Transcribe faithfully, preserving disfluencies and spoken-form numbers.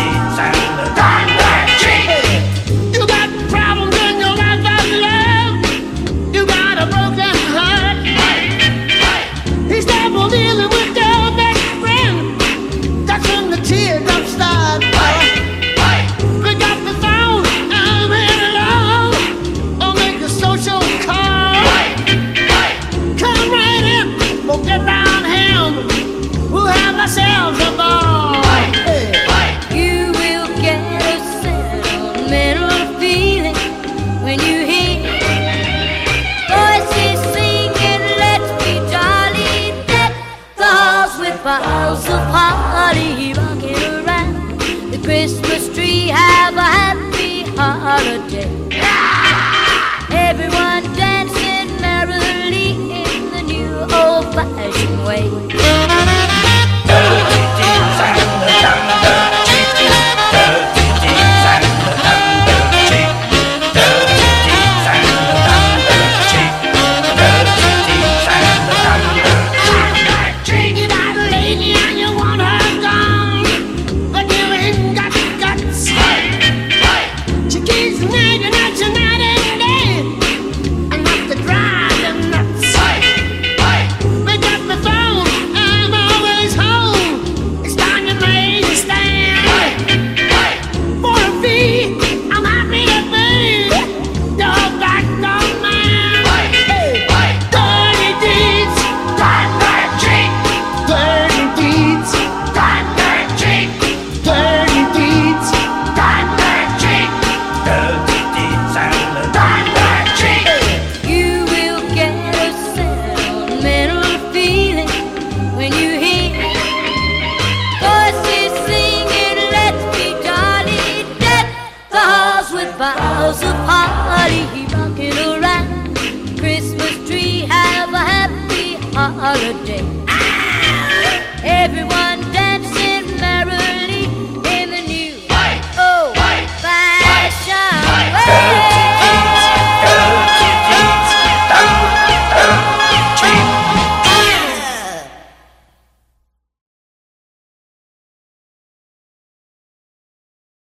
beans and the cornbread cheese. You got problems in your life of love. You got a broken heart. He's never dealing with your best friend. That's when the teardrops start. Pick up the phone, I'm in alone. Or make a social call. Come right in, we'll get down him. We'll have ourselves a ball. You will get a sentimental feeling when you hear voices singing, let's be jolly. Deck the halls with boughs of holly, rocking around the Christmas tree. Have a happy holiday.